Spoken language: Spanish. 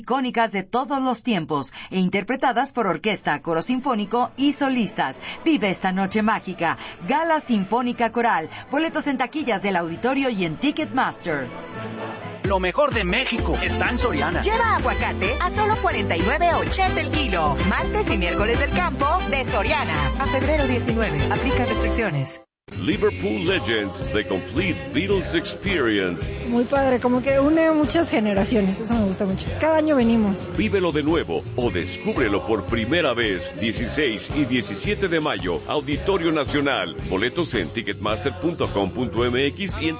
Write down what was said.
icónicas de todos los tiempos e interpretadas por orquesta, coro sinfónico y solistas. Vive esta noche mágica. Gala Sinfónica Coral. Boletos en taquillas del auditorio y en Ticketmaster. Lo mejor de México está en Soriana. Lleva aguacate a solo $49.80 el kilo. Martes y miércoles del campo de Soriana. A febrero 19. Aplica restricciones. Liverpool Legends, The Complete Beatles Experience. Muy padre, como que une muchas generaciones, eso me gusta mucho. Cada año venimos. Vívelo de nuevo o descúbrelo por primera vez. 16 y 17 de mayo, Auditorio Nacional. Boletos en ticketmaster.com.mx y en